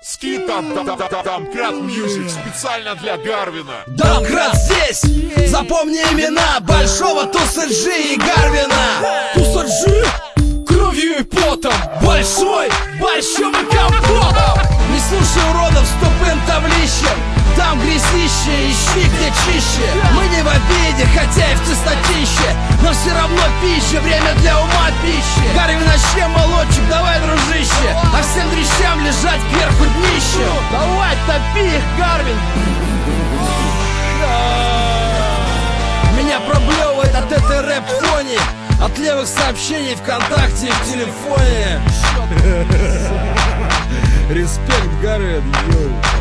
Скит Домкрат Мьюзик специально для Гарвина. Домкрат здесь, запомни имена Большого Тусаджи и Гарвина. Тусаджи кровью и потом, большой, большим и компотом. Не слушай уродов с тупым таблищем, там грязище, ищи где чище. Мы не в обиде, хотя и в чистотище, но все равно пища, время для ума пищи. Гарвин, чем молодчик, давай, дружище, а всем дрищам лежать кверху днищем. Давай, топи их, Гарвин. Меня проблевывает от этой рэп-фони, от левых сообщений ВКонтакте и в телефоне. Респект, Гарвин, йоу.